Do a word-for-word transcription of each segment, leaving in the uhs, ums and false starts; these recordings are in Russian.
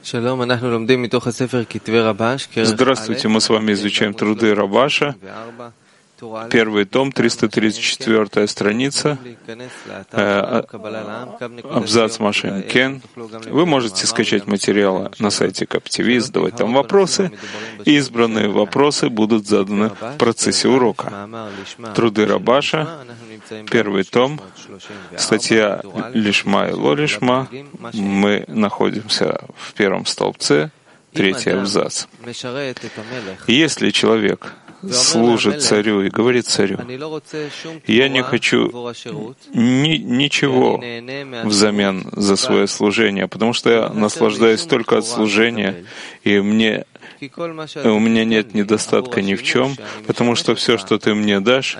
Здравствуйте, мы с вами изучаем труды Рабаша, первый том, триста тридцать четвёртая страница, э, абзац Машем Кен. Вы можете скачать материалы на сайте КапТиви, задавать там вопросы, и избранные вопросы будут заданы в процессе урока. Труды Рабаша, первый том, статья Лишма и Ло Лишма. Мы находимся в первом столбце, третий абзац. Если человек служит царю и говорит царю: «Я не хочу ни, ничего взамен за свое служение, потому что я наслаждаюсь только от служения, и мне у меня нет недостатка ни в чем, потому что все, что ты мне дашь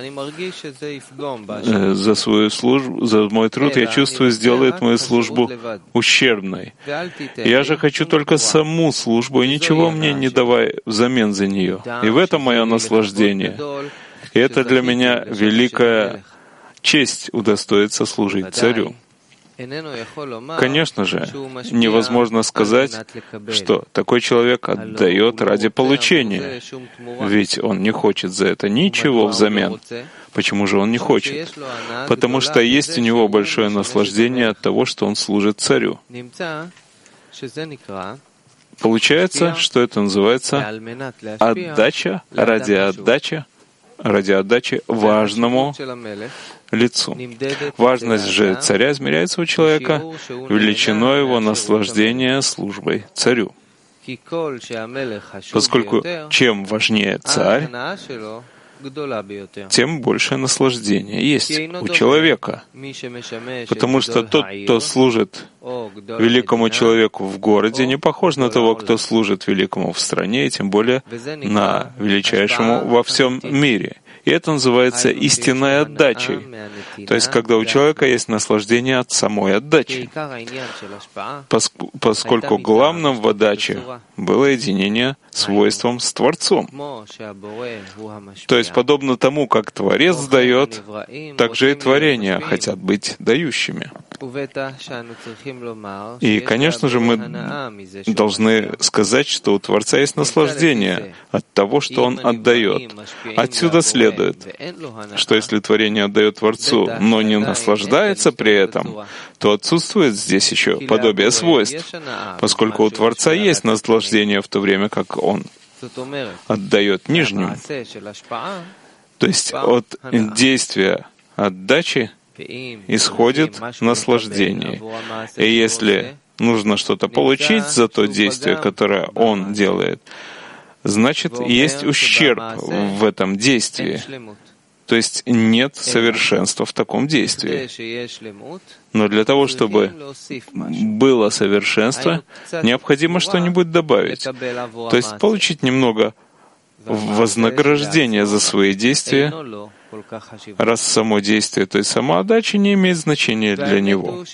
за свою службу, за мой труд, я чувствую, сделает мою службу ущербной. Я же хочу только саму службу, и ничего мне не давай взамен за нее. И в этом мое наслаждение. И это для меня великая честь удостоиться служить царю». Конечно же, невозможно сказать, что такой человек отдает ради получения, ведь он не хочет за это ничего взамен. Почему же он не хочет? Потому что есть у него большое наслаждение от того, что он служит царю. Получается, что это называется отдача ради отдачи, ради отдачи важному лицу. Важность же царя измеряется у человека величиной его наслаждения службой царю. Поскольку чем важнее царь, тем больше наслаждения есть у человека. Потому что тот, кто служит великому человеку в городе, не похож на того, кто служит великому в стране, и тем более на величайшему во всем мире. И это называется истинной отдачей. То есть, когда у человека есть наслаждение от самой отдачи. Поскольку главным в отдаче было единение свойством с Творцом. То есть, подобно тому, как Творец дает, так же и творения хотят быть дающими. И, конечно же, мы должны сказать, что у Творца есть наслаждение от того, что Он отдает. Отсюда следует, что если творение отдает Творцу, но не наслаждается при этом, то отсутствует здесь еще подобие свойств, поскольку у Творца есть наслаждение в то время, как Он отдает нижнему. То есть от действия отдачи исходит наслаждение. И если нужно что-то получить за то действие, которое он делает, значит, есть ущерб в этом действии. То есть нет совершенства в таком действии. Но для того, чтобы было совершенство, необходимо что-нибудь добавить. То есть получить немного вознаграждения за свои действия, раз само действие той самоотдачи не имеет значения для него.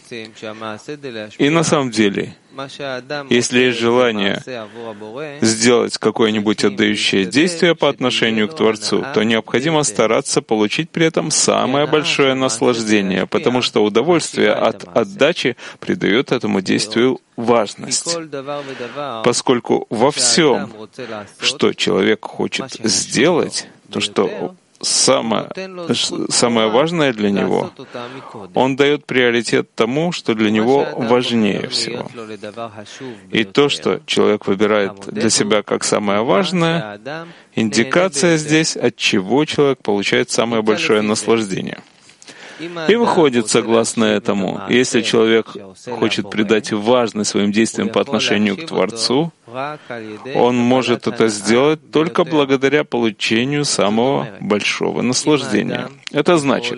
И на самом деле, если есть желание сделать какое-нибудь отдающее действие по отношению к Творцу, то необходимо стараться получить при этом самое большое наслаждение, потому что удовольствие от отдачи придает этому действию важность. Поскольку во всем, что человек хочет сделать, то, что Самое, самое важное для него, он дает приоритет тому, что для него важнее всего. И то, что человек выбирает для себя как самое важное, индикация здесь, от чего человек получает самое большое наслаждение. И выходит, согласно этому, если человек хочет придать важность своим действиям по отношению к Творцу, он может это сделать только благодаря получению самого большого наслаждения. Это значит,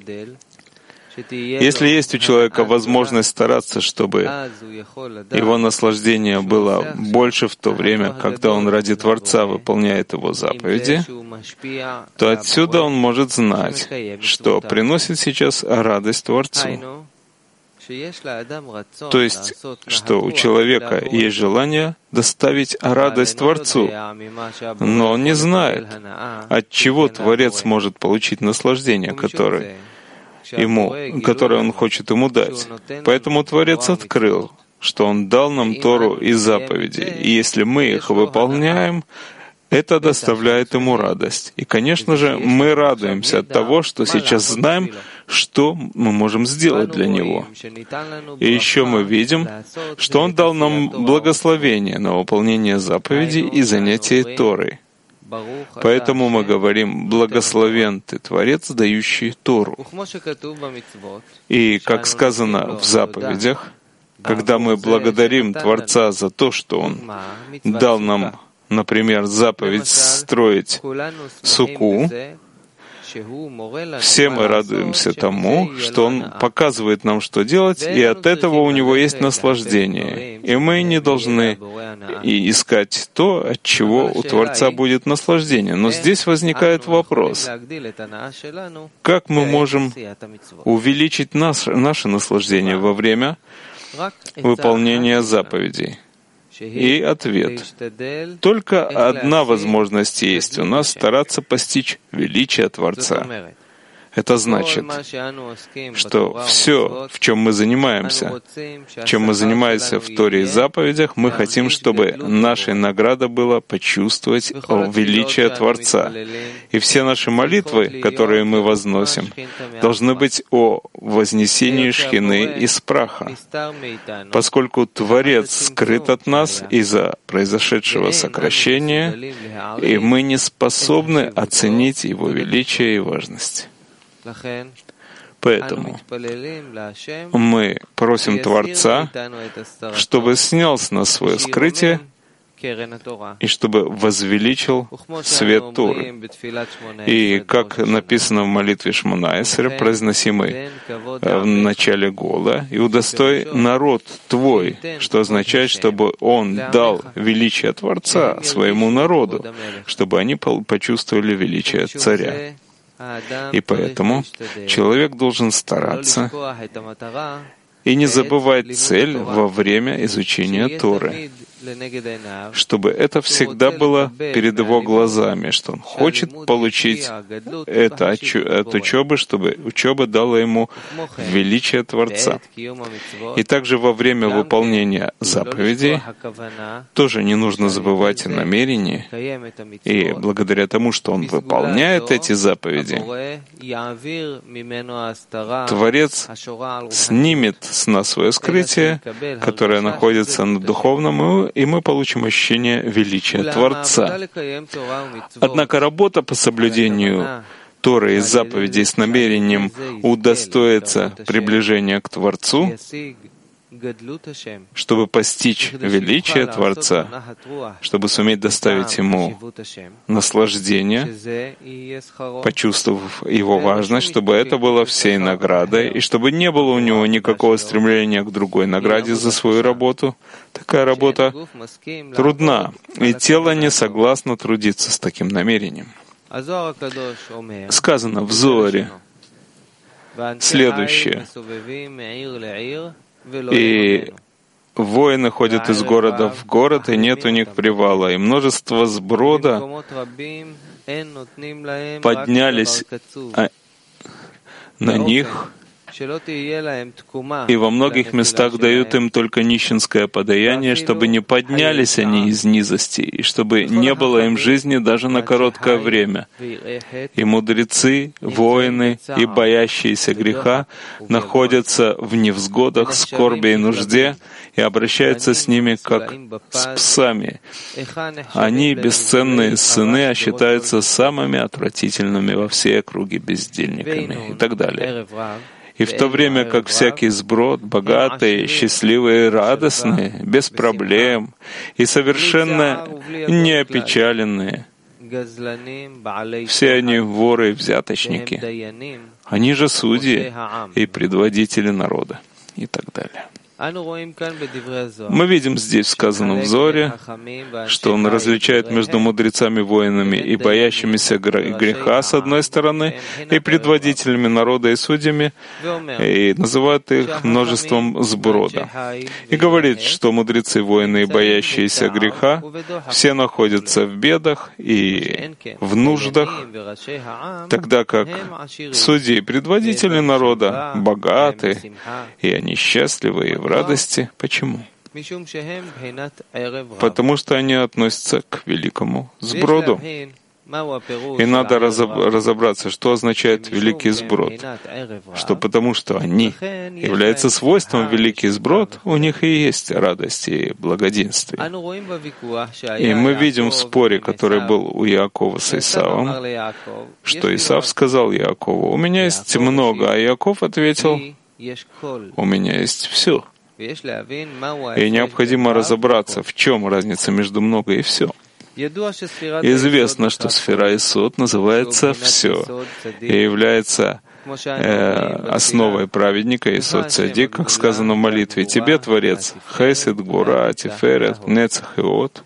если есть у человека возможность стараться, чтобы его наслаждение было больше в то время, когда он ради Творца выполняет его заповеди, то отсюда он может знать, что приносит сейчас радость Творцу. То есть, что у человека есть желание доставить радость Творцу, но он не знает, от чего Творец может получить наслаждение, которое ему, которое он хочет ему дать. Поэтому Творец открыл что Он дал нам Тору и заповеди, и если мы их выполняем, это доставляет Ему радость. И, конечно же, мы радуемся от того, что сейчас знаем, что мы можем сделать для Него. И еще мы видим, что Он дал нам благословение на выполнение заповедей и занятие Торой. Поэтому мы говорим: «Благословен Ты, Творец, дающий Тору». И, как сказано в заповедях, когда мы благодарим Творца за то, что Он дал нам, например, заповедь строить суку, все мы радуемся тому, что Он показывает нам, что делать, и от этого у Него есть наслаждение. И мы не должны и искать то, от чего у Творца будет наслаждение. Но здесь возникает вопрос: как мы можем увеличить наш, наше наслаждение во время выполнения заповедей? И ответ: только одна возможность есть у нас — стараться постичь величие Творца. Это значит, что все, в чем мы занимаемся, чем мы занимаемся в Торе и заповедях, мы хотим, чтобы нашей наградой было почувствовать величие Творца. И все наши молитвы, которые мы возносим, должны быть о вознесении шхины из праха, поскольку Творец скрыт от нас из-за произошедшего сокращения, и мы не способны оценить Его величие и важность. Поэтому мы просим Творца, чтобы снял с нас свое скрытие и чтобы возвеличил свет Торы. И как написано в молитве Шмона-Эсрей, произносимой в начале Гола: «И удостой народ Твой», что означает, чтобы Он дал величие Творца своему народу, чтобы они почувствовали величие Царя. И поэтому человек должен стараться и не забывать цель во время изучения Торы, чтобы это всегда было перед его глазами, что он хочет получить это от учебы, чтобы учеба дала ему величие Творца. И также во время выполнения заповедей тоже не нужно забывать о намерении, и благодаря тому, что он выполняет эти заповеди, Творец снимет с нас свое скрытие, которое находится на духовном, и мы получим ощущение величия Творца. Однако работа по соблюдению Торы и заповедей с намерением удостоиться приближения к Творцу, чтобы постичь величие Творца, чтобы суметь доставить Ему наслаждение, почувствовав Его важность, чтобы это было всей наградой, и чтобы не было у него никакого стремления к другой награде за свою работу. Такая работа трудна, и тело не согласно трудиться с таким намерением. Сказано в Зоаре следующее: «И воины ходят из города в город, и нет у них привала, и множество сброда поднялись на них, и во многих местах дают им только нищенское подаяние, чтобы не поднялись они из низости, и чтобы не было им жизни даже на короткое время. И мудрецы, воины и боящиеся греха находятся в невзгодах, скорби и нужде, и обращаются с ними, как с псами. Они, бесценные сыны, а считаются самыми отвратительными во всей округе бездельниками» и так далее. И в то время как всякий сброд, богатые, счастливые, радостные, без проблем и совершенно неопечаленные, все они воры и взяточники, они же судьи и предводители народа и так далее. Мы видим здесь, сказано в Зоре, что он различает между мудрецами, воинами и боящимися греха с одной стороны, и предводителями народа и судьями, и называет их множеством сброда. И говорит, что мудрецы, воины и боящиеся греха все находятся в бедах и в нуждах, тогда как судьи и предводители народа богаты, и они счастливы и в радости. Почему? Потому что они относятся к великому сброду. И надо разобраться, что означает великий сброд. Что потому что они являются свойством великий сброд, у них и есть радость и благоденствие. И мы видим в споре, который был у Иакова с Исавом, что Исав сказал Иакову: «У меня есть много», а Иаков ответил: «У меня есть все». И необходимо разобраться, в чем разница между много и все. Известно, что сфера Исод называется «все» и является э, основой праведника Исод Цадик, как сказано в молитве: «Тебе, Творец, Хесед, Гвура, Тиферет, Нецах и От»,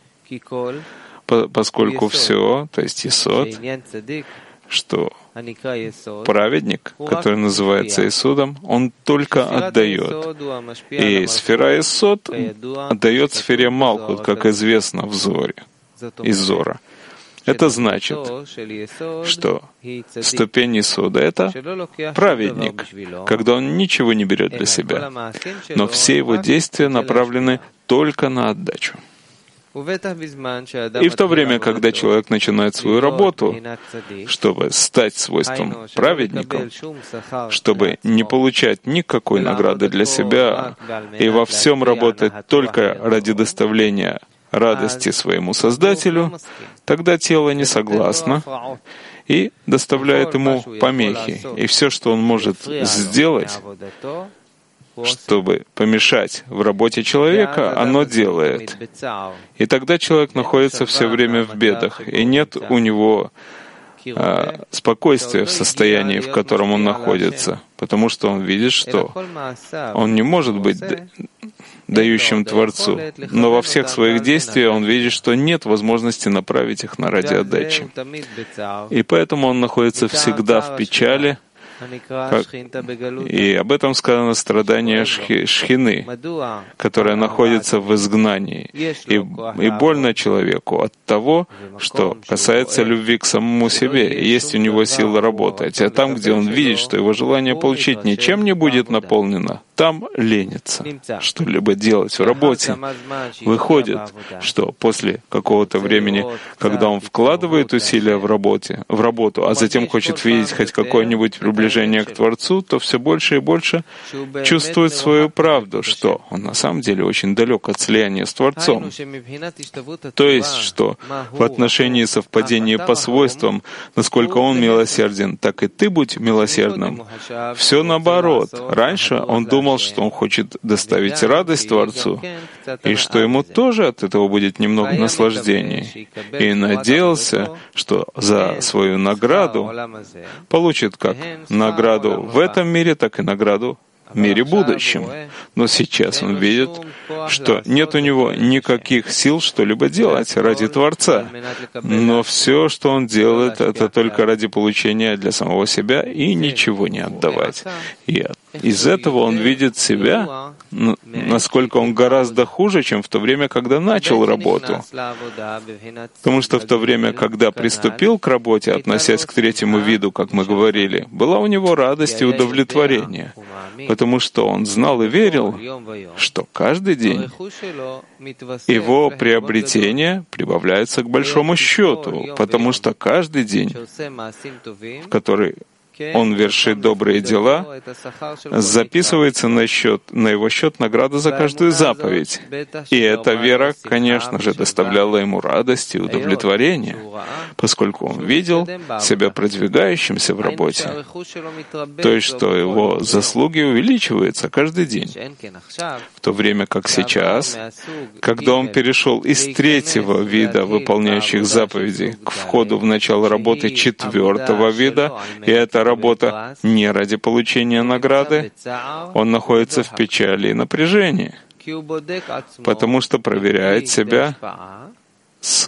поскольку все, то есть Исод, что праведник, который называется Исодом, он только отдает. И сфера Исод отдает сфере Малхут, как известно в Зоре. Из Зора. Это значит, что ступень Исода — это праведник, когда он ничего не берет для себя, но все его действия направлены только на отдачу. И в то время, когда человек начинает свою работу, чтобы стать свойством праведником, чтобы не получать никакой награды для себя и во всем работать только ради доставления радости своему Создателю, тогда тело не согласно и доставляет ему помехи. И все, что он может сделать, чтобы помешать в работе человека, оно делает. И тогда человек находится все время в бедах, и нет у него а, спокойствия в состоянии, в котором он находится, потому что он видит, что он не может быть дающим Творцу, но во всех своих действиях он видит, что нет возможности направить их на ради отдачи. И поэтому он находится всегда в печали, как, и об этом сказано страдание шхи, Шхины, которая находится в изгнании. И, и больно человеку от того, что касается любви к самому себе. И есть у него сила работать. А там, где он видит, что его желание получить ничем не будет наполнено, там ленится что-либо делать в работе. Выходит, что после какого-то времени, когда он вкладывает усилия в, работе, в работу, а затем хочет видеть хоть какое-нибудь приближение к Творцу, то все больше и больше чувствует свою правду, что он на самом деле очень далек от слияния с Творцом. То есть, что в отношении совпадения по свойствам, насколько он милосерден, так и ты будь милосердным. Все наоборот. Раньше он думал, что он хочет доставить радость Творцу, и что ему тоже от этого будет немного наслаждений. И надеялся, что за свою награду получит как награду в этом мире, так и награду в мире будущем. Но сейчас он видит, что нет у него никаких сил что-либо делать ради Творца. Но все, что он делает, это только ради получения для самого себя и ничего не отдавать. И из этого он видит себя, насколько он гораздо хуже, чем в то время, когда начал работу. Потому что в то время, когда приступил к работе, относясь к третьему виду, как мы говорили, была у него радость и удовлетворение, потому что он знал и верил, что каждый день его приобретения прибавляются к большому счету, потому что каждый день, в который он вершит добрые дела, записывается на, счет, на его счет награда за каждую заповедь. И эта вера, конечно же, доставляла ему радость и удовлетворение, поскольку он видел себя продвигающимся в работе. То есть, что его заслуги увеличиваются каждый день. В то время как сейчас, когда он перешел из третьего вида выполняющих заповеди к входу в начало работы четвертого вида, и это работа не ради получения награды, он находится в печали и напряжении, потому что проверяет себя с,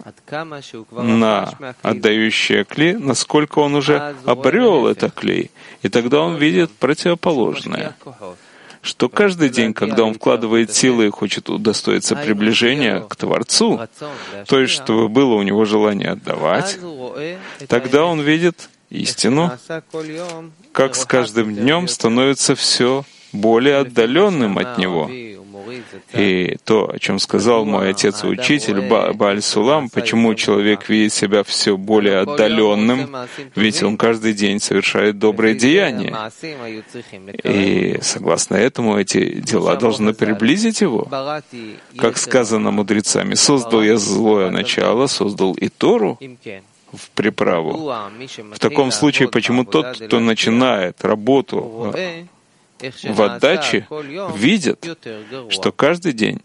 на отдающее кли, насколько он уже обрел это кли, и тогда он видит противоположное, что каждый день, когда он вкладывает силы и хочет удостоиться приближения к Творцу, то есть, чтобы было у него желание отдавать, тогда он видит истину, как с каждым днем становится все более отдаленным от него. И то, о чем сказал мой отец и учитель Ба- Бааль Сулам, почему человек видит себя все более отдаленным, ведь он каждый день совершает добрые деяния. И согласно этому эти дела должны приблизить его. Как сказано мудрецами, создал я злое начало, создал и Тору в приправу. В таком случае, почему тот, кто начинает работу в отдаче, видит, что каждый день,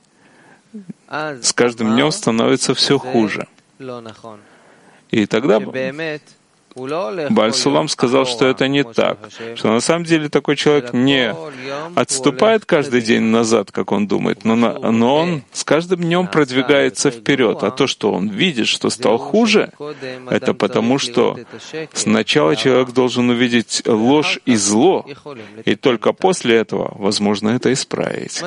с каждым днем становится все хуже. И тогда Бааль Сулам сказал, что это не так, что на самом деле такой человек не отступает каждый день назад, как он думает, но, на, но он с каждым днем продвигается вперед. А то, что он видит, что стал хуже, это потому, что сначала человек должен увидеть ложь и зло, и только после этого возможно это исправить.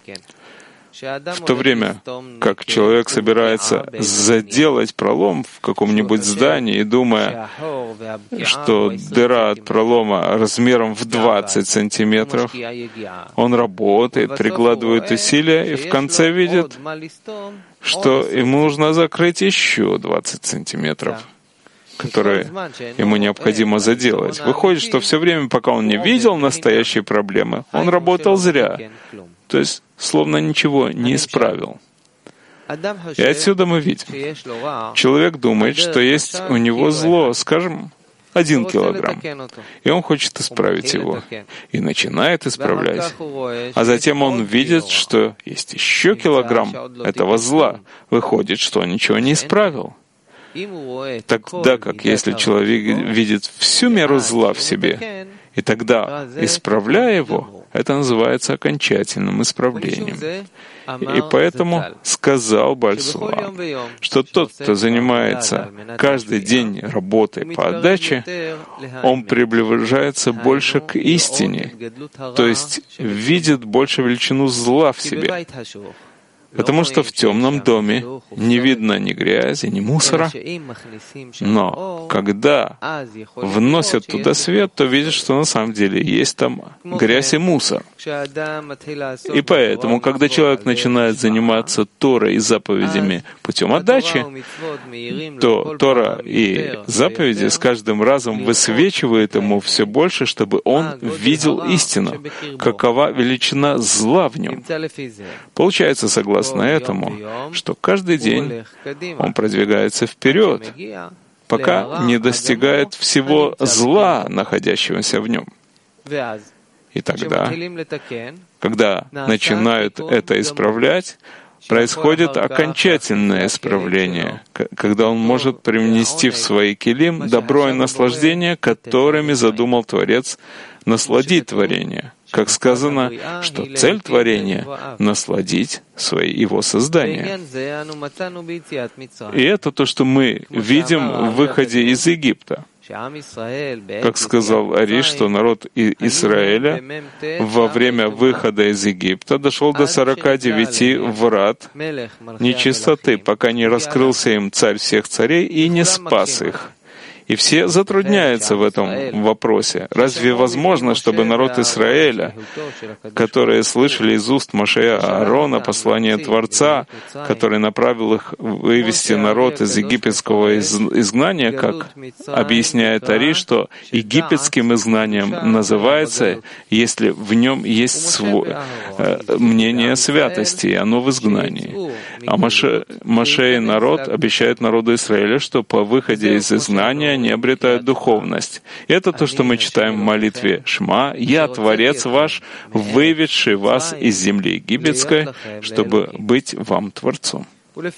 В то время, как человек собирается заделать пролом в каком-нибудь здании, думая, что дыра от пролома размером в двадцать сантиметров, он работает, прикладывает усилия и в конце видит, что ему нужно закрыть еще двадцать сантиметров, которые ему необходимо заделать. Выходит, что все время, пока он не видел настоящей проблемы, он работал зря. То есть, словно ничего не исправил. И отсюда мы видим. Человек думает, что есть у него зло, скажем, один килограмм, и он хочет исправить его, и начинает исправлять. А затем он видит, что есть еще килограмм этого зла. Выходит, что он ничего не исправил. Тогда как если человек видит всю меру зла в себе, и тогда, исправляя его, это называется окончательным исправлением. И поэтому сказал Бааль Сулам, что тот, кто занимается каждый день работой по отдаче, он приближается больше к истине, то есть видит больше величину зла в себе. Потому что в темном доме не видно ни грязи, ни мусора. Но когда вносят туда свет, то видят, что на самом деле есть там грязь и мусор. И поэтому, когда человек начинает заниматься Торой и заповедями путем отдачи, то Тора и заповеди с каждым разом высвечивают ему все больше, чтобы он видел истину, какова величина зла в нем. Получается, согласно этому, что каждый день он продвигается вперед, пока не достигает всего зла, находящегося в нем. И тогда, когда начинают это исправлять, происходит окончательное исправление, когда он может привнести в свои килим добро и наслаждение, которыми задумал Творец насладить творение. Как сказано, что цель творения — насладить свои, его создание. И это то, что мы видим в выходе из Египта. Как сказал Ари, что народ Израиля во время выхода из Египта дошел до сорока девяти врат нечистоты, пока не раскрылся им царь всех царей и не спас их. И все затрудняются в этом вопросе. Разве возможно, чтобы народ Израиля, которые слышали из уст Мошея Аарона послание Творца, который направил их вывести народ из египетского изгнания, как объясняет Ари, что египетским изгнанием называется, если в нем есть свое э, мнение святости, и оно в изгнании. А Моше, Моше и народ обещают народу Израиля, что по выходе из изгнания они обретают духовность. И это то, что мы читаем в молитве «Шма», «Я, Творец ваш, выведший вас из земли египетской, чтобы быть вам Творцом».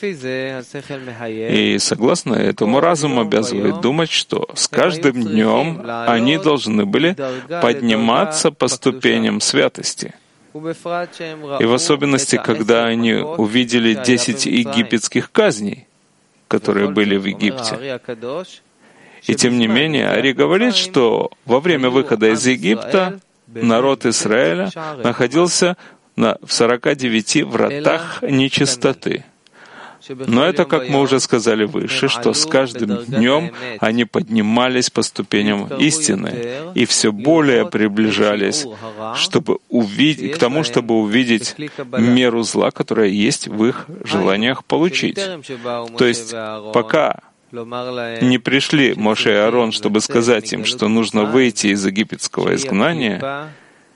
И согласно этому, разум обязывает думать, что с каждым днем они должны были подниматься по ступеням святости. И в особенности, когда они увидели десять египетских казней, которые были в Египте. И тем не менее, Ари говорит, что во время выхода из Египта народ Израиля находился на, в сорока девяти вратах нечистоты. Но это, как мы уже сказали выше, что с каждым днем они поднимались по ступеням истины и все более приближались чтобы увидеть, к тому, чтобы увидеть меру зла, которая есть в их желаниях получить. То есть пока не пришли Моше и Аарон, чтобы сказать им, что нужно выйти из египетского изгнания,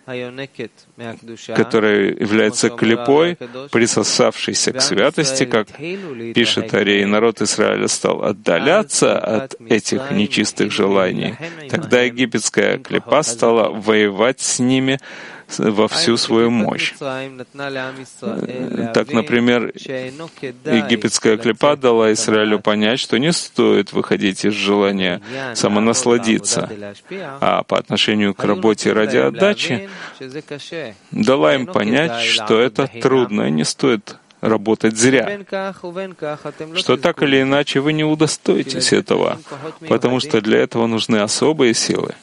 которая является клипой, присосавшейся к святости, как пишет Арей, народ Израиля стал отдаляться от этих нечистых желаний. Тогда египетская клипа стала воевать с ними во всю свою мощь. Так, например, египетская клипа дала Израилю понять, что не стоит выходить из желания самонасладиться, а по отношению к работе ради отдачи дала им понять, что это трудно и не стоит работать зря, что так или иначе вы не удостоитесь этого, потому что для этого нужны особые силы.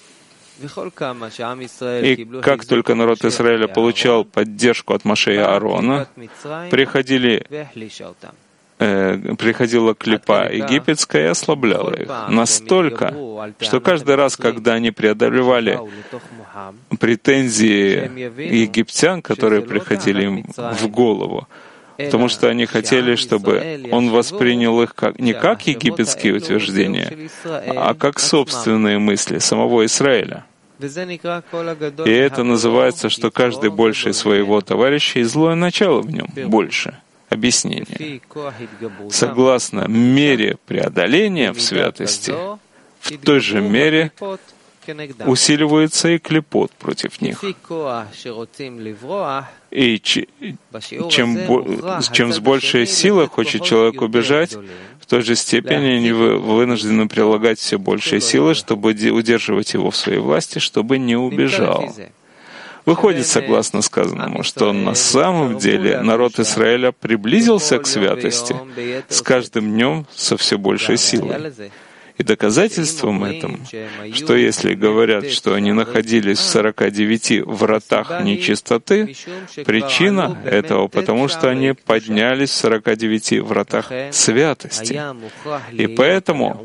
И как только народ Израиля получал поддержку от Моше и Аарона, приходили, э, приходила клипа египетская и ослабляла их настолько, что каждый раз, когда они преодолевали претензии египтян, которые приходили им в голову, потому что они хотели, чтобы он воспринял их как, не как египетские утверждения, а как собственные мысли самого Израиля. И это называется, что каждый больше своего товарища, и злое начало в нем больше. Объяснение. Согласно мере преодоления в святости, в той же мере усиливается и клипот против них. И чем, чем с большей силой хочет человек убежать, в той же степени они вынуждены прилагать все большие силы, чтобы удерживать его в своей власти, чтобы не убежал. Выходит, согласно сказанному, что на самом деле народ Израиля приблизился к святости с каждым днем со все большей силой. И доказательством этому, что если говорят, что они находились в сорока девяти вратах нечистоты, причина этого потому, что они поднялись в сорока девяти вратах святости. И поэтому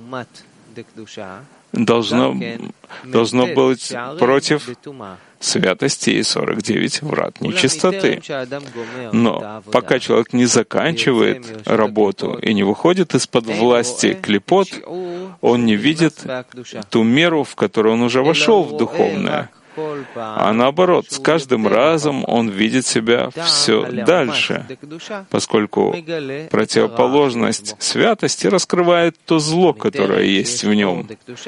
должно, должно быть против святости и сорок девять врат нечистоты. Но пока человек не заканчивает работу и не выходит из-под власти клипот, он не видит ту меру, в которую он уже вошел в духовное. А наоборот, с каждым разом он видит себя все дальше, поскольку противоположность святости раскрывает то зло, которое есть в нем.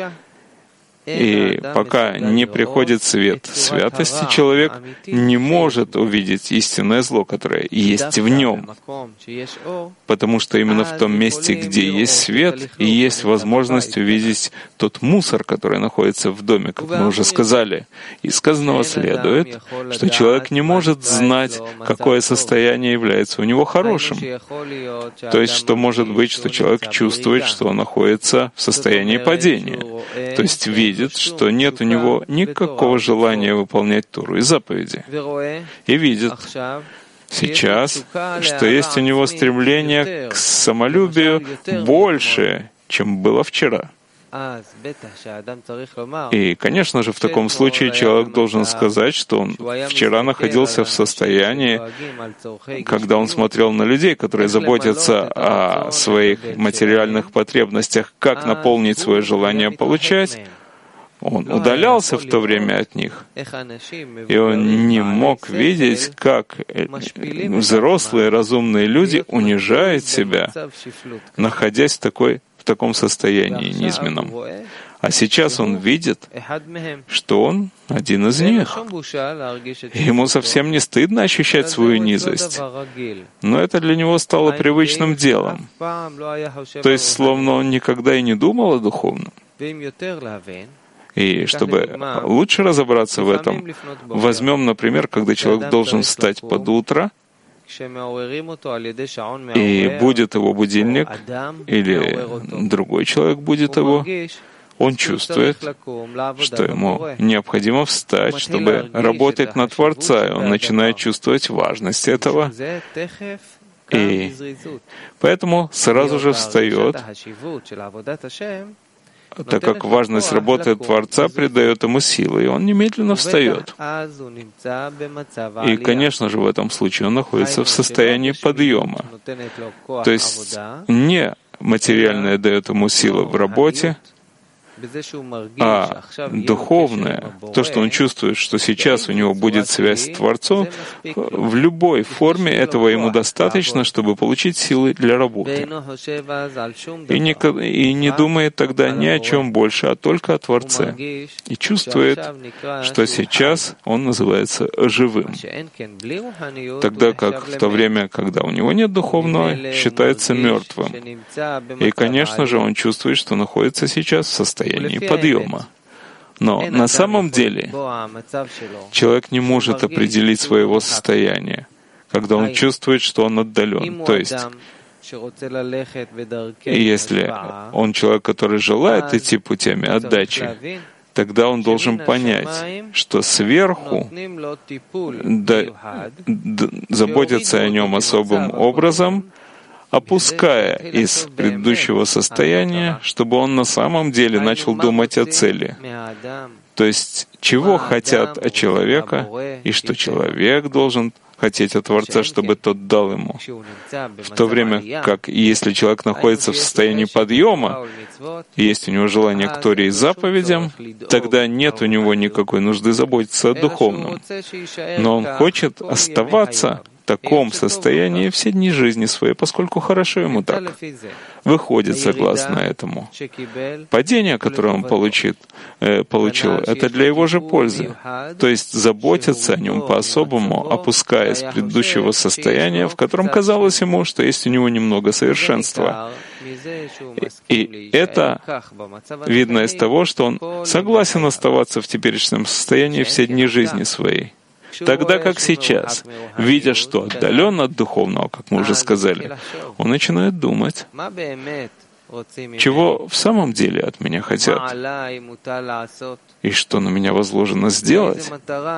И пока не приходит свет святости, человек не может увидеть истинное зло, которое есть в нем. Потому что именно в том месте, где есть свет, и есть возможность увидеть тот мусор, который находится в доме, как мы уже сказали. Из сказанного следует, что человек не может знать, какое состояние является у него хорошим. То есть, что может быть, что человек чувствует, что он находится в состоянии падения. То есть видит, что нет у него никакого желания выполнять Тору и заповеди. И видит сейчас, что есть у него стремление к самолюбию больше, чем было вчера. И, конечно же, в таком случае человек должен сказать, что он вчера находился в состоянии, когда он смотрел на людей, которые заботятся о своих материальных потребностях, как наполнить свое желание получать. Он удалялся в то время от них, и он не мог видеть, как взрослые разумные люди унижают себя, находясь в такой в таком состоянии низменном. А сейчас он видит, что он один из них. И ему совсем не стыдно ощущать свою низость. Но это для него стало привычным делом. То есть, словно он никогда и не думал о духовном. И чтобы лучше разобраться в этом, возьмем, например, когда человек должен встать под утро, и будет его будильник, или другой человек будет его, он чувствует, что ему необходимо встать, чтобы работать на Творца, и он начинает чувствовать важность этого. И поэтому сразу же встает, так как важность работы Творца придает ему силы, и он немедленно встает. И, конечно же, в этом случае он находится в состоянии подъема. То есть не материальное дает ему силы в работе, а духовное, то, что он чувствует, что сейчас у него будет связь с Творцом, в любой форме этого ему достаточно, чтобы получить силы для работы. И не, и не думает тогда ни о чем больше, а только о Творце. И чувствует, что сейчас он называется живым. Тогда как в то время, когда у него нет духовного, считается мертвым. И, конечно же, он чувствует, что находится сейчас в состоянии подъема. Но на самом деле человек не может определить своего состояния, когда он чувствует, что он отдален. То есть, если он человек, который желает идти путями отдачи, тогда он должен понять, что сверху да, да, заботятся о нем особым образом, опуская из предыдущего состояния, чтобы он на самом деле начал думать о цели. То есть, чего хотят от человека, и что человек должен хотеть от Творца, чтобы тот дал ему. В то время как, если человек находится в состоянии подъема, и есть у него желание к Торе и заповедям, тогда нет у него никакой нужды заботиться о духовном. Но он хочет оставаться в таком состоянии все дни жизни своей, поскольку хорошо ему так. Выходит согласно этому. Падение, которое он получит, э, получил, это для его же пользы. То есть заботиться о нем по-особому, опускаясь с предыдущего состояния, в котором казалось ему, что есть у него немного совершенства. И, и это видно из того, что он согласен оставаться в теперешнем состоянии все дни жизни своей. Тогда как сейчас, видя, что отдален от духовного, как мы уже сказали, он начинает думать, чего в самом деле от меня хотят, и что на меня возложено сделать,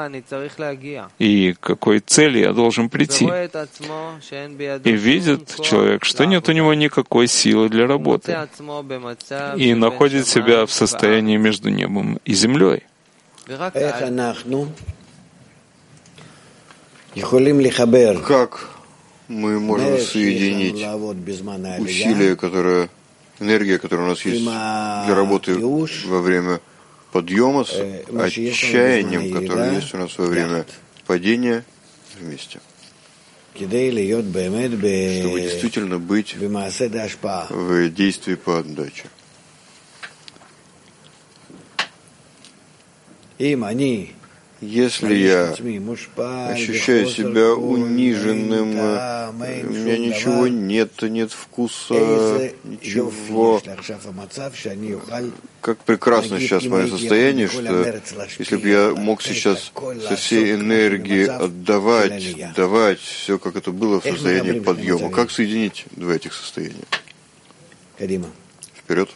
и к какой цели я должен прийти. И видит человек, что нет у него никакой силы для работы, и находит себя в состоянии между небом и землей. Как мы можем соединить усилия, которые, энергия, которая у нас есть для работы во время подъема, с отчаянием, которое есть у нас во время падения вместе? Чтобы действительно быть в действии по отдаче. Если я ощущаю себя униженным, у меня ничего нет, нет вкуса, ничего. Как прекрасно сейчас мое состояние, что если бы я мог сейчас со всей энергией отдавать, давать все, как это было в состоянии подъема. Как соединить два этих состояния? Вперед.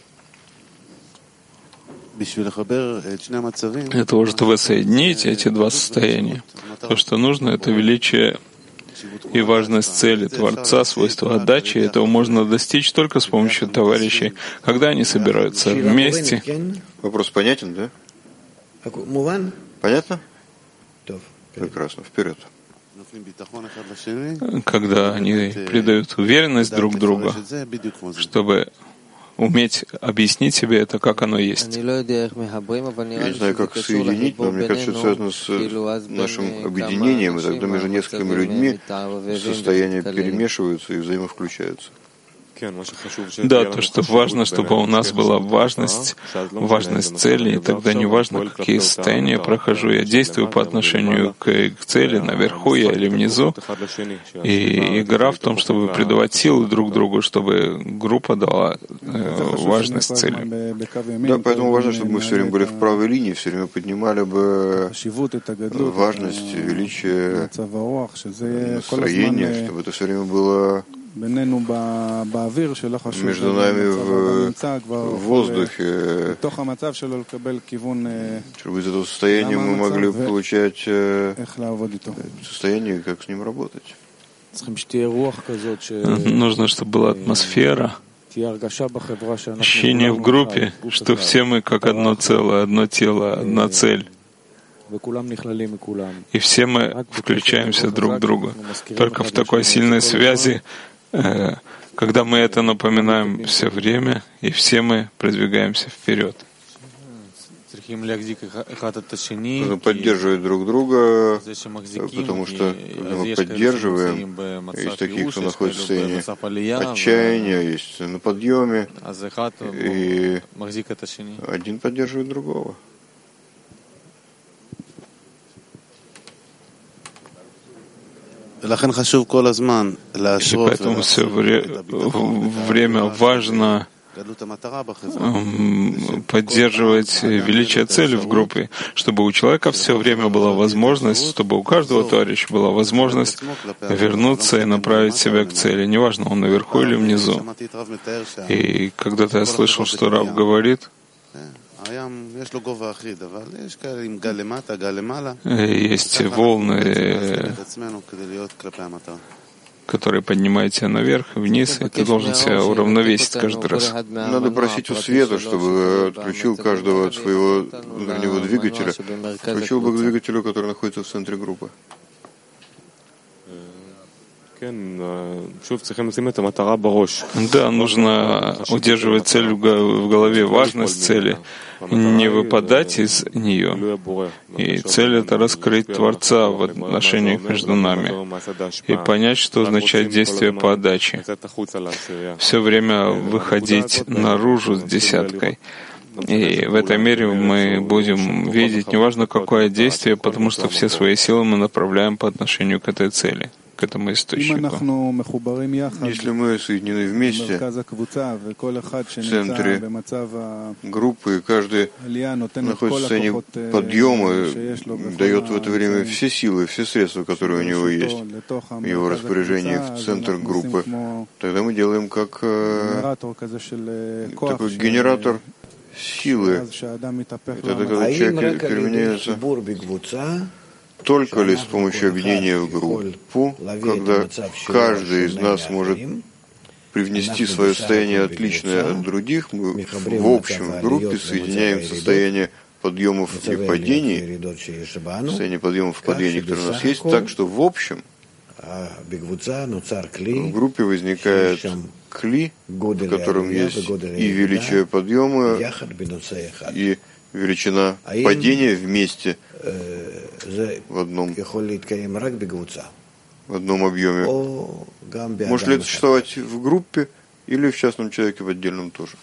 Для того, чтобы соединить эти два состояния, то, что нужно, это величие и важность цели Творца, свойства отдачи. Этого можно достичь только с помощью товарищей, когда они собираются вместе. Вопрос понятен, да? Понятно? Прекрасно. Вперед. Когда они придают уверенность друг другу, чтобы уметь объяснить себе это, как оно есть. Я не знаю, как соединить, но мне кажется, это связано с нашим объединением, и тогда между несколькими людьми состояния перемешиваются и взаимовключаются. Да, то, что важно, чтобы у нас была важность, важность цели, и тогда не важно, какие состояния прохожу, я действую по отношению к, к цели, наверху я или внизу. И игра в том, чтобы придавать силы друг другу, чтобы группа дала э, важность цели. Да, поэтому важно, чтобы мы все время были в правой линии, все время поднимали бы важность, величие настроения, чтобы это все время было между нами в воздухе, чтобы из этого состояния мы могли получать состояние, как с ним работать. Нужно, чтобы была атмосфера, ощущение в группе, что все мы как одно целое, одно тело, одна цель. И все мы включаемся друг в друга. Только в такой сильной связи, когда мы это напоминаем все время, и все мы продвигаемся вперед. Нужно поддерживать друг друга, потому что когда мы поддерживаем, есть такие, кто находится в состоянии отчаяния, есть на подъеме, и один поддерживает другого. И поэтому все время важно поддерживать величие цели в группе, чтобы у человека все время была возможность, чтобы у каждого товарища была возможность вернуться и направить себя к цели. Неважно, он наверху или внизу. И когда-то я слышал, что Рав говорит, есть волны, которые поднимают тебя наверх и вниз, и ты должен себя уравновесить каждый раз. Надо просить у света, чтобы отключил каждого от своего внутреннего двигателя, отключил бы к двигателю, который находится в центре группы. Да, нужно удерживать цель в голове, важность цели, не выпадать из нее. И цель — это раскрыть Творца в отношениях между нами и понять, что означает действие по отдаче. Все время выходить наружу с десяткой. И в этой мере мы будем видеть, неважно какое действие, потому что все свои силы мы направляем по отношению к этой цели, к этому источнику. Если мы соединены вместе в центре группы, и каждый находится в состоянии подъема, дает в это время все силы, все средства, которые у него есть в его распоряжении в центр группы, тогда мы делаем как э, такой генератор силы. Это когда человек переменяется только ли с помощью объединения в группу, когда каждый из нас может привнести свое состояние отличное от других, мы в общем в группе соединяем состояние подъемов и падений, состояние подъемов и падений, которые у нас есть, так что в общем в группе возникает кли, в котором есть и величие подъема, и величина падения вместе в одном, в одном объеме. Может ли это существовать в группе или в частном человеке в отдельном тоже?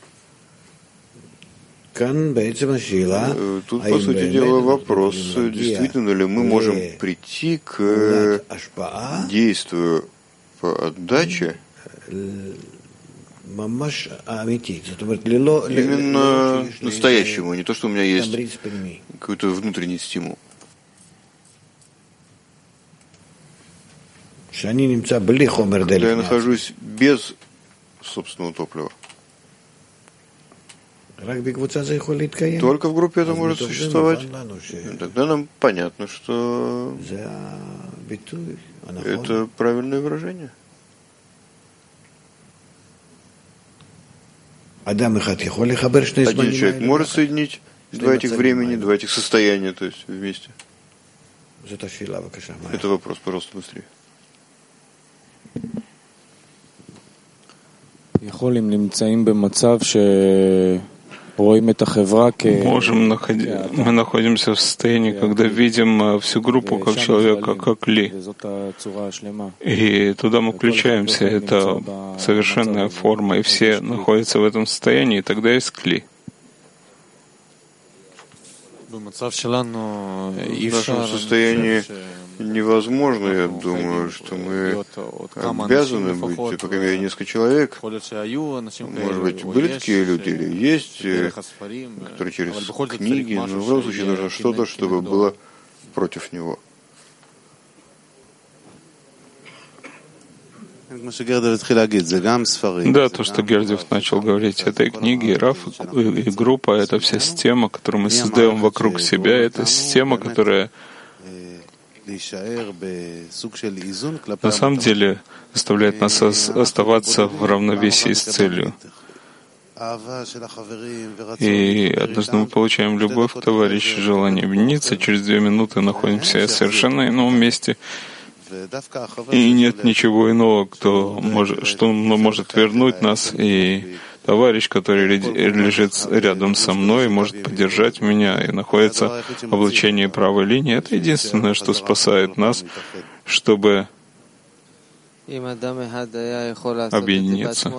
Тут, по сути дела, вопрос, действительно ли мы можем прийти к действию по отдаче именно настоящему, не то, что у меня есть какой-то внутренний стимул. Когда я нахожусь без собственного топлива. Только в группе это может существовать. Тогда нам понятно, что это правильное выражение. Один человек может соединить два этих времени, два этих состояния, то есть вместе. Это вопрос, пожалуйста, быстрее. Можем находить, мы находимся в состоянии, когда видим всю группу как человека, как ли. И туда мы включаемся, это совершенная форма, и все находятся в этом состоянии, и тогда есть кли. В нашем состоянии невозможно, я думаю, что мы обязаны быть, по крайней мере, несколько человек, может быть, были такие люди, или есть, которые через книги, но в любом случае нужно что-то, чтобы было против него. Да, то, что Гердев начал говорить, это и книги, и Раф, и группа, это вся система, которую мы создаем вокруг себя, это система, которая на самом деле заставляет нас оставаться в равновесии с целью. И однажды мы получаем любовь к товарищу, желание объединиться, через две минуты находимся в совершенно ином месте. И нет ничего иного, кто может, что может вернуть нас. И товарищ, который лежит рядом со мной, может поддержать меня и находится в облачении правой линии. Это единственное, что спасает нас, чтобы объединиться.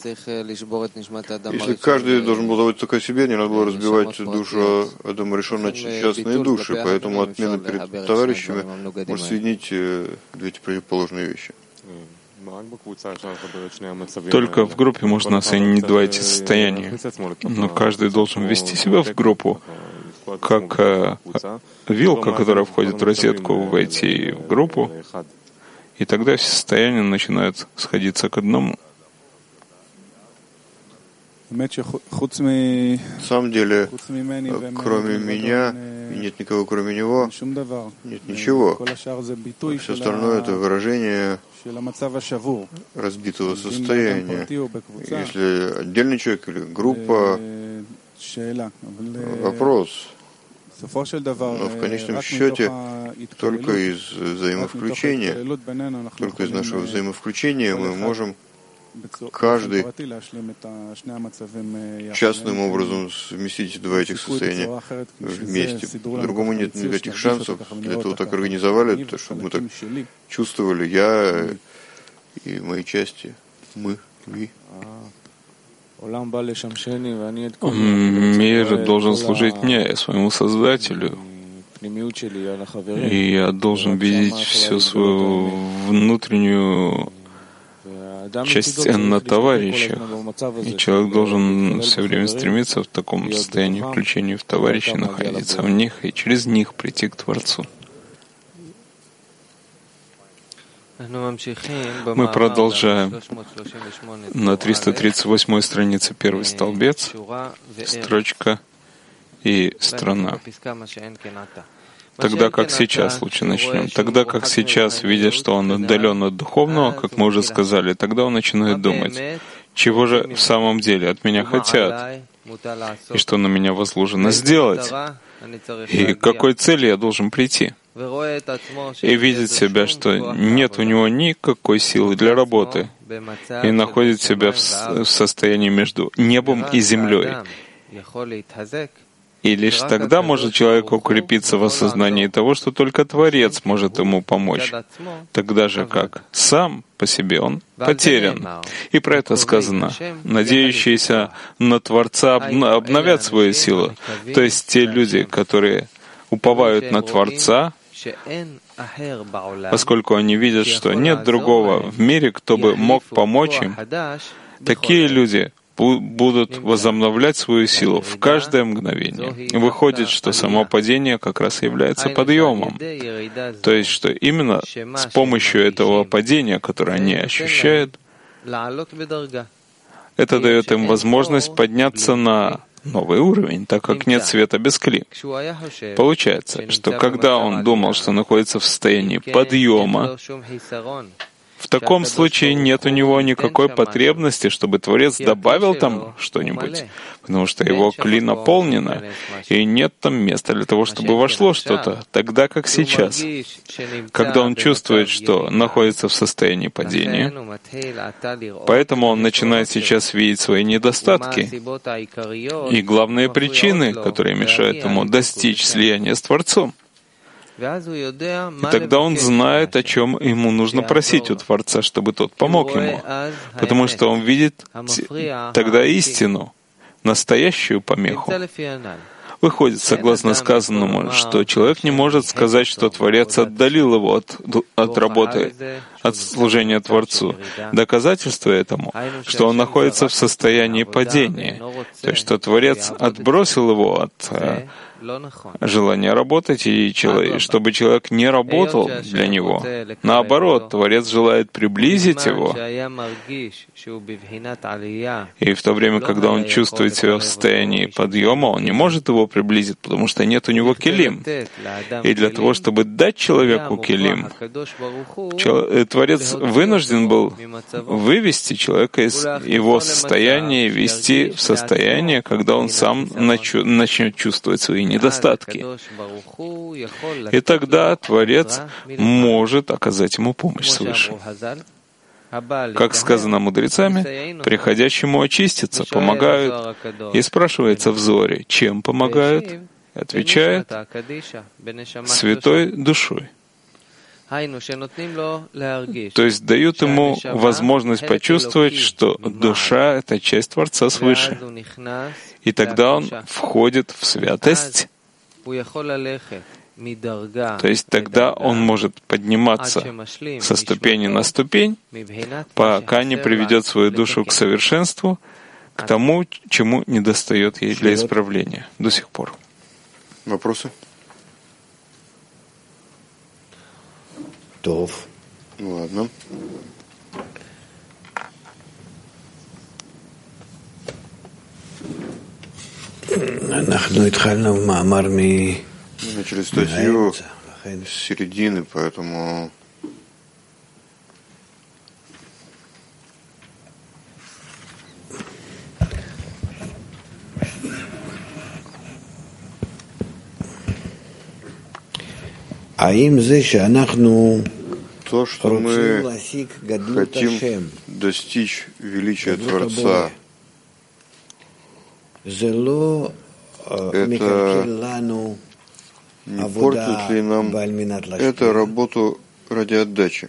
Если каждый должен был давать только себе, не надо было разбивать душу Адама Ришона на частные души, поэтому отмена перед товарищами может соединить две эти противоположные вещи. Только в группе можно соединить два эти состояния, но каждый должен вести себя в группу, как вилка, которая входит в розетку, войти в группу, и тогда все состояния начинают сходиться к одному. На самом деле, кроме меня, и нет никого кроме него, нет ничего. Все остальное — это выражение разбитого состояния. Если отдельный человек или группа, вопрос. Но в конечном счете только из взаимовключения, только из нашего взаимовключения мы можем каждый частным образом совместить два этих состояния вместе. По-другому нет никаких шансов. Для этого так организовали, то, чтобы мы так чувствовали, я и мои части, мы, вы. Мир должен служить мне, своему Создателю, и я должен видеть всю свою внутреннюю часть на товарищах. И человек должен все время стремиться в таком состоянии включения в товарищей, находиться в них и через них прийти к Творцу. Мы продолжаем на триста тридцать восьмой странице первый столбец, строчка и страна. Тогда как сейчас, лучше начнем. Тогда как сейчас, видя, что он отдален от духовного, как мы уже сказали, тогда он начинает думать, чего же в самом деле от меня хотят, и что на меня возложено сделать, и к какой цели я должен прийти. И видит себя, что нет у него никакой силы для работы, и находит себя в состоянии между небом и землей. И лишь тогда может человек укрепиться в осознании того, что только Творец может ему помочь, тогда же как сам по себе он потерян. И про это сказано: надеющиеся на Творца обновят свою силу. То есть те люди, которые уповают на Творца, поскольку они видят, что нет другого в мире, кто бы мог помочь им, такие люди будут возобновлять свою силу в каждое мгновение. Выходит, что само падение как раз и является подъемом. То есть, что именно с помощью этого падения, которое они ощущают, это дает им возможность подняться на новый уровень, так как нет света без кли. Получается, что когда он думал, что находится в состоянии подъема, в таком случае нет у него никакой потребности, чтобы Творец добавил там что-нибудь, потому что его кли наполнено, и нет там места для того, чтобы вошло что-то, тогда как сейчас. Когда он чувствует, что находится в состоянии падения, поэтому он начинает сейчас видеть свои недостатки и главные причины, которые мешают ему достичь слияния с Творцом. И тогда он знает, о чем ему нужно просить у Творца, чтобы тот помог ему, потому что он видит тогда истину, настоящую помеху. Выходит, согласно сказанному, что человек не может сказать, что Творец отдалил его от, от работы от служения Творцу. Доказательство этому, что он находится в состоянии падения, то есть что Творец отбросил его от э, желания работать, и человек, чтобы человек не работал для него. Наоборот, Творец желает приблизить его. И в то время, когда он чувствует себя в состоянии подъема, он не может его приблизить, потому что нет у него келим. И для того, чтобы дать человеку келим, Творец вынужден был вывести человека из его состояния и ввести в состояние, когда он сам начнет чувствовать свои недостатки. И тогда Творец может оказать ему помощь свыше. Как сказано мудрецами, приходящему очиститься помогают. И спрашивается в Зоре, чем помогают? Отвечает, святой душой. То есть дают ему возможность почувствовать, что душа — это часть Творца свыше. И тогда он входит в святость. То есть тогда он может подниматься со ступени на ступень, пока не приведет свою душу к совершенству, к тому, чему недостает ей для исправления до сих пор. Вопросы? Тов. Ладно. Мы начали статью с середины, поэтому то, что мы хотим достичь величия Творца, это не портит ли нам это работу ради отдачи?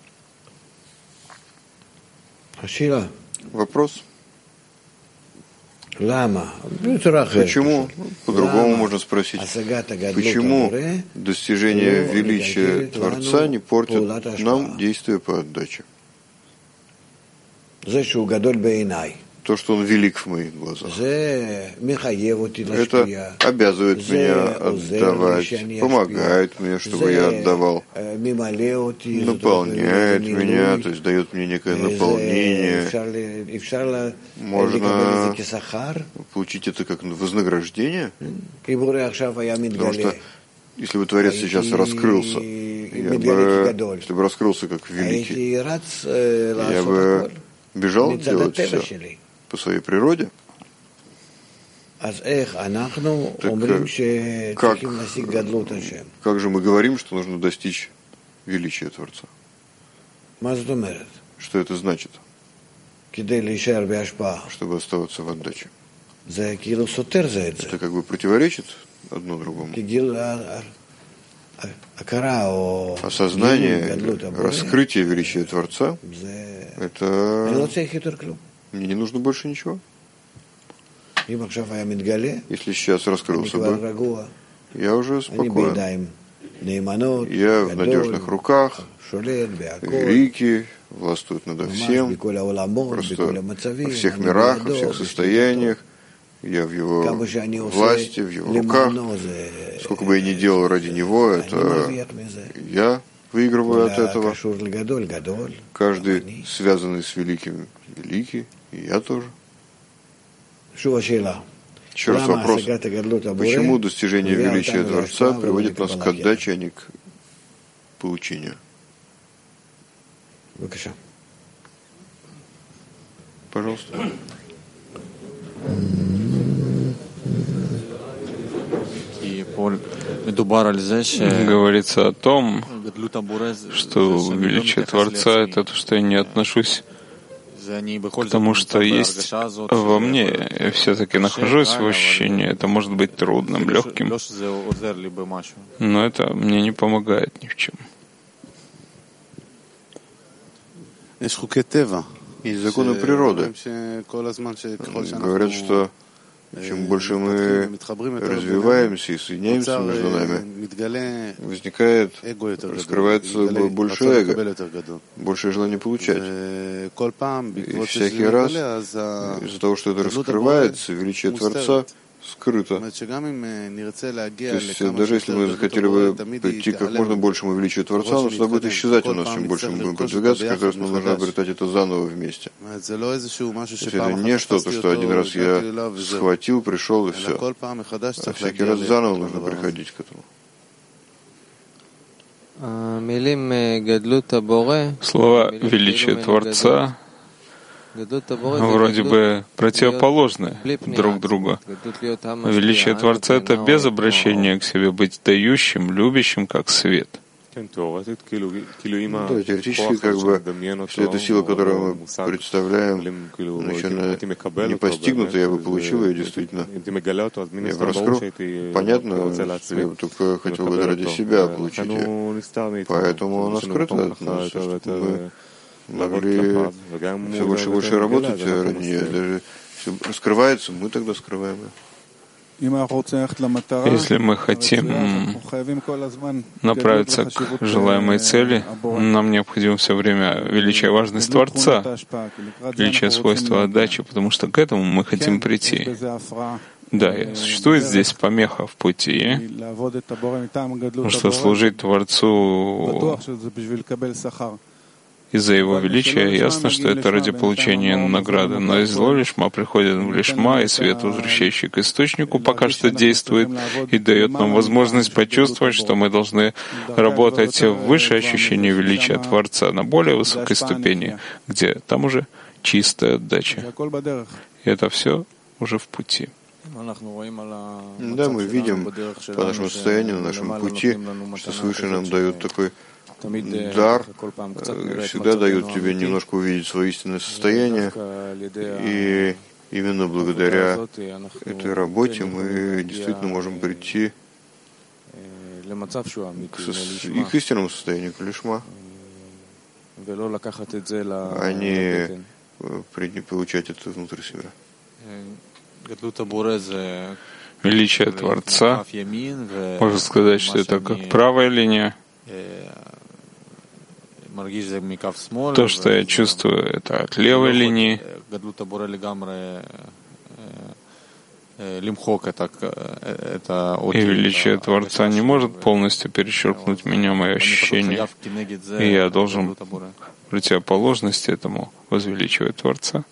Вопрос? Почему? По-другому можно спросить. Почему достижение величия Творца не портит нам действия по отдаче? То, что он велик в моих глазах. Это обязывает меня отдавать, помогает мне, чтобы я отдавал, наполняет меня, то есть дает мне некое наполнение. Можно получить это как вознаграждение, потому что если бы Творец сейчас раскрылся, я бы, если бы раскрылся как великий, я бы бежал делать все по своей природе. Так как, как же мы говорим, что нужно достичь величия Творца? Что это значит? Чтобы оставаться в отдаче. Это как бы противоречит одно другому. Осознание, раскрытие величия Творца — это мне не нужно больше ничего. Если сейчас раскрылся бы, я уже спокоен. Я в надежных руках, великий, властвует надо всем, просто во всех мирах, во всех состояниях. Я в его власти, в его руках. Сколько бы я ни делал ради него, это я выигрываю от этого. Каждый связанный с великим великий, и я тоже. Еще раз вопрос. Почему достижение величия Творца приводит нас к отдаче, а не к получению? Пожалуйста. Говорится о том, что величие Творца — это то, что я не отношусь к тому, что есть во мне. Я все-таки нахожусь в ощущении. Это может быть трудным, легким, но это мне не помогает ни в чем. Есть законы природы. Говорят, что Чем больше мы развиваемся и соединяемся между нами, возникает, раскрывается больше эго, большее желание получать. И всякий раз, из-за того, что это раскрывается, величие Творца скрыто. То есть даже если мы захотели бы прийти как можно большему величию Творца, оно всегда будет исчезать у нас. Чем больше мы будем продвигаться, как раз нам нужно обретать это заново вместе. То есть это не что-то, что один раз я схватил, пришел и все. А всякий раз заново нужно приходить к этому. Слова величия Творца вроде бы противоположны друг другу. Величие Творца — это без обращения к себе, быть дающим, любящим, как свет. Да, теоретически, как бы, если эта сила, которую мы представляем, еще не постигнута, я бы получил ее действительно. Я бы раскрыл. Понятно, я бы только хотел бы ради себя получить ее. Поэтому она скрыта от нас, чтобы мы могли все больше и больше работать ради нее. Даже все раскрывается, мы тогда скрываем ее. Если мы хотим направиться к желаемой цели, нам необходимо все время величие важность Творца, величие свойства отдачи, потому что к этому мы хотим прийти. Да, существует здесь помеха в пути, потому что служить Творцу из-за его величия ясно, что это ради получения награды. Но из зло лишма приходит в лишма, и свет, возвращающий к источнику, пока что действует и дает нам возможность почувствовать, что мы должны работать в высшее ощущение величия Творца, на более высокой ступени, где там уже чистая отдача. И это все уже в пути. Да, мы видим по нашему состоянию, на нашем пути, что свыше нам дают такой дар, всегда дают тебе немножко увидеть свое истинное состояние, и именно благодаря этой работе мы действительно можем прийти к, и к истинному состоянию, к лишма, а не получать это внутрь себя. Величие Творца, можно сказать, что это как правая линия. То, что я чувствую, это от левой линии. И величие Творца не может полностью перечеркнуть меня, мое ощущение. И я должен в противоположности этому возвеличивать Творца.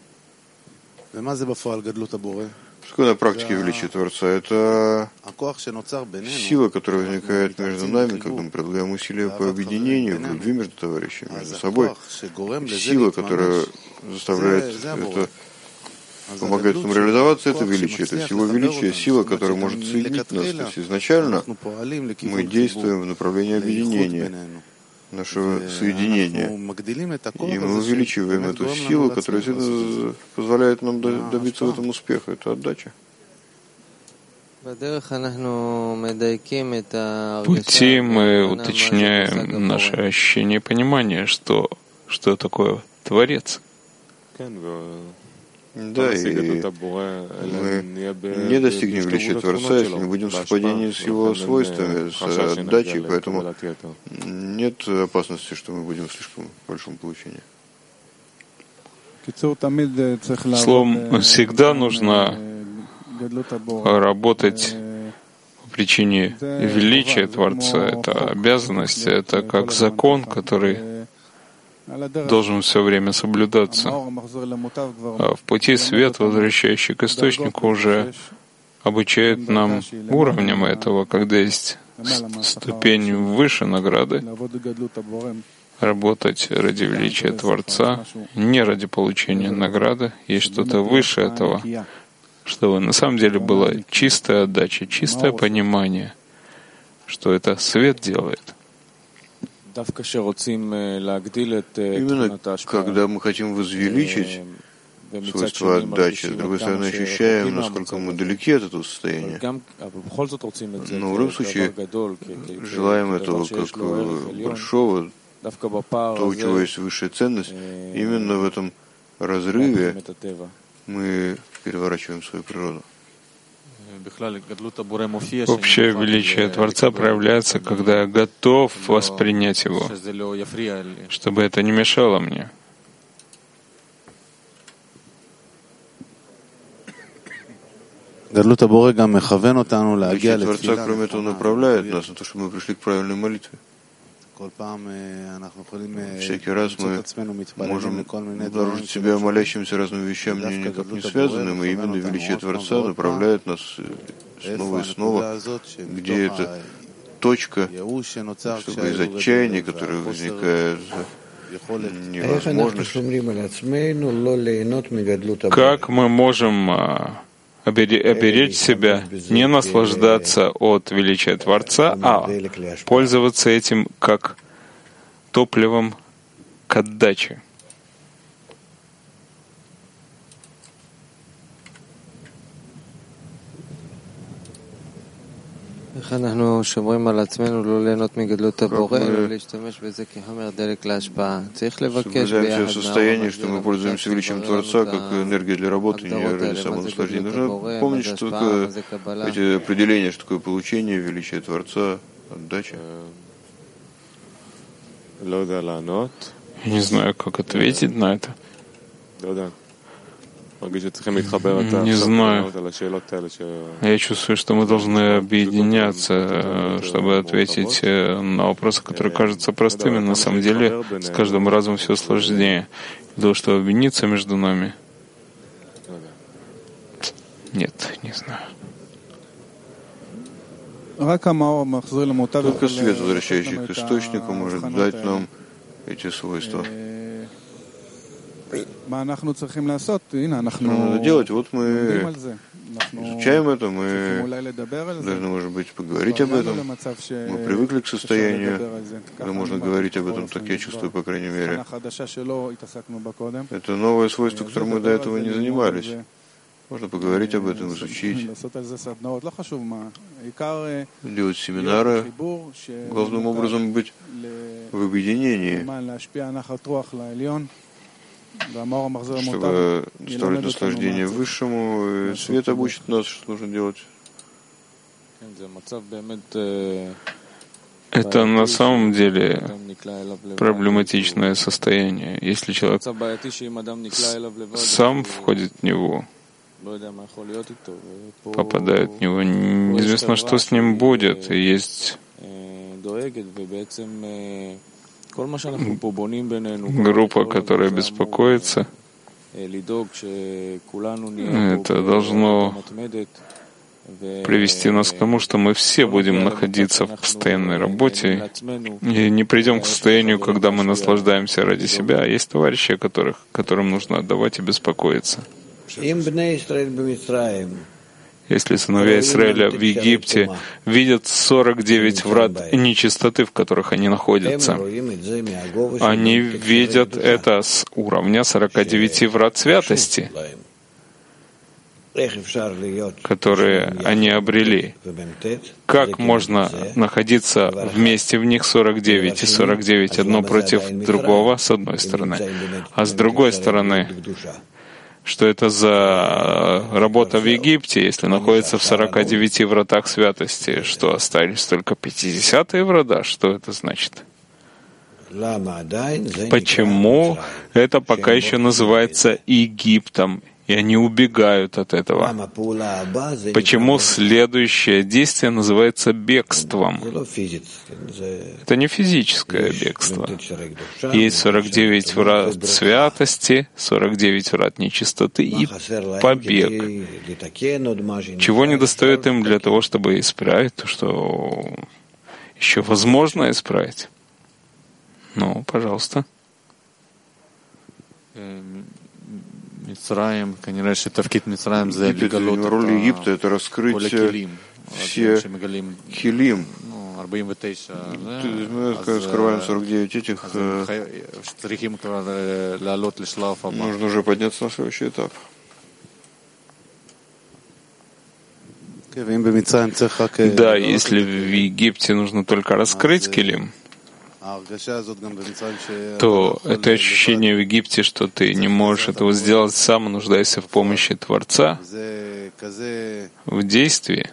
Что на практике величие Творца? Это сила, которая возникает между нами, когда мы предлагаем усилия по объединению, в любви между товарищами, между собой. Сила, которая заставляет это, помогает нам реализоваться, это величие. То есть его величие, сила, которая может соединить нас. То есть изначально мы действуем в направлении объединения, нашего соединения. И мы увеличиваем эту силу, которая позволяет нам добиться в этом успеха. Это отдача. В пути мы уточняем наше ощущение и понимание, что, что такое Творец. Да, и мы не достигнем величия Творца, если не будем в совпадении с его свойствами, с отдачей, поэтому нет опасности, что мы будем в слишком большом получении. Словом, всегда нужно работать по причине величия Творца. Это обязанность, это как закон, который должен все время соблюдаться. А в пути свет, возвращающий к источнику, уже обучает нам уровням этого, когда есть ступень выше награды, работать ради величия Творца, не ради получения награды, есть что-то выше этого, чтобы на самом деле была чистая отдача, чистое понимание, что это свет делает. Именно когда мы хотим возвеличить свойства отдачи, с другой стороны ощущаем, насколько мы далеки от этого состояния. Но в любом случае желаем этого как большого, то, у чего есть высшая ценность, именно в этом разрыве мы переворачиваем свою природу. Общее величие Творца проявляется, когда я готов воспринять его, чтобы это не мешало мне. Величие Творца, кроме этого, направляет нас на то, чтобы мы пришли к правильной молитве. Всякий раз мы можем обнаружить себя молящимся разным вещам, никак не связанным, и именно величие Творца направляет нас снова и снова, где эта точка, чтобы из отчаяния, которое возникает, невозможность. Как мы можем оберечь себя, не наслаждаться от величия Творца, а пользоваться этим как топливом к отдаче? Как мы соблюдаемся в состоянии, что мы пользуемся величием Творца как энергия для работы, не ради самонаслаждения. Нужно помнить, что такое эти определения, что такое получение, величие Творца, отдача. Я не знаю, как ответить на это. Не знаю. Я чувствую, что мы должны объединяться, чтобы ответить на вопросы, которые кажутся простыми. На самом деле, с каждым разом все сложнее. Для того, чтобы объединиться между нами. Нет, не знаю. Только свет, возвращающий к источнику, может дать нам эти свойства. Что надо делать? Вот мы изучаем это, мы должны, может быть, поговорить об этом. Мы привыкли к состоянию, когда можно говорить об этом, так я чувствую, по крайней мере. Это новое свойство, которым мы до этого не занимались. Можно поговорить об этом, изучить, делать семинары, главным образом быть в объединении, чтобы доставлять наслаждение высшему, и свет обучит нас, что нужно делать. Это на самом деле проблематичное состояние. Если человек сам входит в него, попадает в него, неизвестно, что с ним будет. И есть группа, которая беспокоится. Это должно привести нас к тому, что мы все будем находиться в постоянной работе и не придем к состоянию, когда мы наслаждаемся ради себя. Есть товарищи, которых, которым нужно отдавать и беспокоиться. Если сыновья Израиля в Египте видят сорок девять врат нечистоты, в которых они находятся, они видят это с уровня сорока девяти врат святости, которые они обрели. Как можно находиться вместе в них сорок девять и сорок девять одно против другого, с одной стороны, а с другой стороны, что это за работа в Египте, если находится в сорока девяти вратах святости, что остались только пятидесятые врата? Что это значит? Почему это пока еще называется Египтом, и они убегают от этого? Почему следующее действие называется бегством? Это не физическое бегство. Есть сорок девять врат святости, сорок девять врат нечистоты и побег. Чего недостает им для того, чтобы исправить то, что еще возможно исправить? Ну, пожалуйста. Роль Египта — это раскрыть все хилим. Мы раскрываем сорок девять этих. Нужно уже подняться на следующий этап. Да, если в Египте нужно только раскрыть килим, то это ощущение в Египте, что ты не можешь этого сделать сам, нуждаешься в помощи Творца, в действии,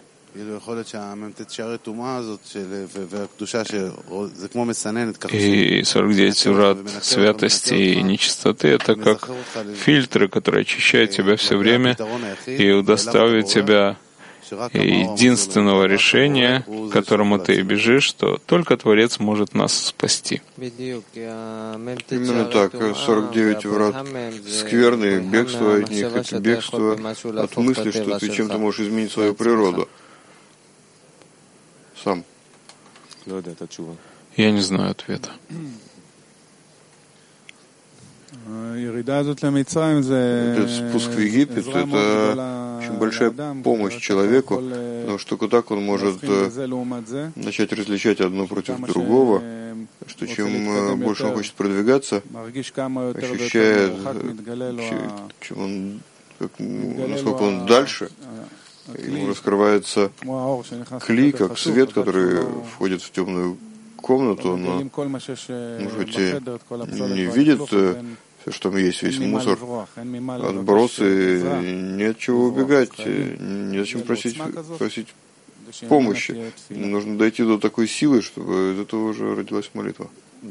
и сорок девять врат святости и нечистоты — это как фильтры, которые очищают тебя все время и удостаивают тебя единственного решения, к которому ты бежишь, что только Творец может нас спасти. Именно так. сорок девять врат скверны, бегство от них — это бегство от мысли, что ты чем-то можешь изменить свою природу. Сам. Я не знаю ответа. Этот спуск в Египет — это очень большая помощь человеку, потому что так он может начать различать одно против другого, что чем больше он хочет продвигаться, ощущает, чем он, как, насколько он дальше, ему раскрывается кли, как свет, который входит в темную комнату, но, может быть, и не видит все, что там есть, весь мусор, отбросы, не от чего убегать, не зачем просить, просить помощи. Нужно дойти до такой силы, чтобы из этого уже родилась молитва.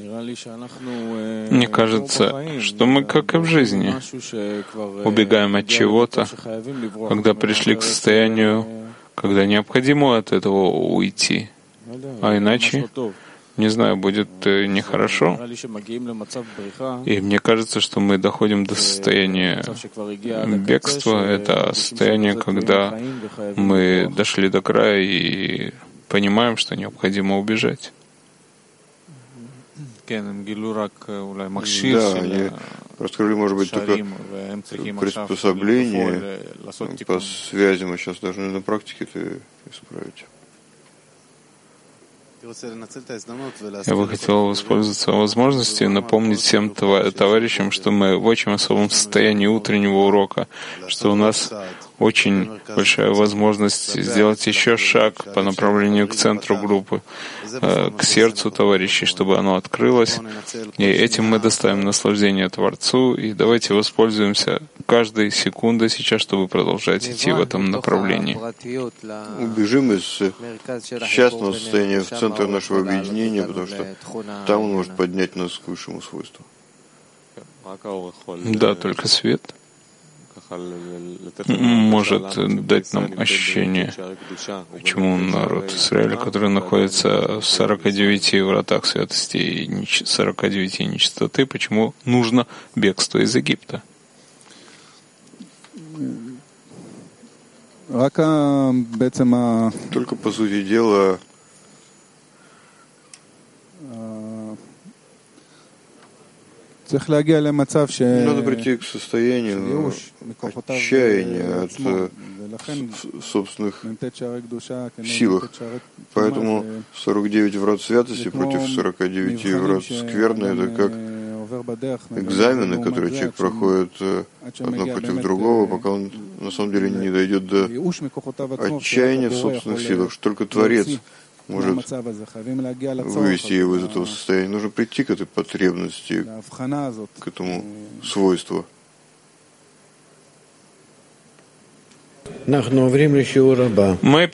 Мне кажется, что мы, как и в жизни, убегаем от чего-то, когда пришли к состоянию, когда необходимо от этого уйти. А иначе, не знаю, будет нехорошо. И мне кажется, что мы доходим до состояния бегства. Это состояние, когда мы дошли до края и понимаем, что необходимо убежать. Да, они раскрыли, может быть, только приспособление по связям, мы сейчас должны на практике это исправить. Я бы хотел воспользоваться возможностью и напомнить всем товарищам, что мы в очень особом состоянии утреннего урока, что у нас очень большая возможность сделать еще шаг по направлению к центру группы, к сердцу товарищей, чтобы оно открылось. И этим мы доставим наслаждение Творцу. И давайте воспользуемся каждой секундой сейчас, чтобы продолжать идти в этом направлении. Убежим из счастного состояния в центр нашего объединения, потому что там он может поднять нас к высшему свойству. Да, только свет может дать нам ощущение, почему народ Израиля, который находится в сорока девяти вратах святости и сорока девяти нечистоты, почему нужно бегство из Египта. Только по сути дела надо прийти к состоянию отчаяния от собственных силах. Поэтому сорок девять врат святости против сорока девяти врат скверны — это как экзамены, которые человек проходит одно против другого, пока он на самом деле не дойдет до отчаяния в собственных силах, что только Творец может вывести его из этого состояния. Нужно прийти к этой потребности, к этому свойству. Мы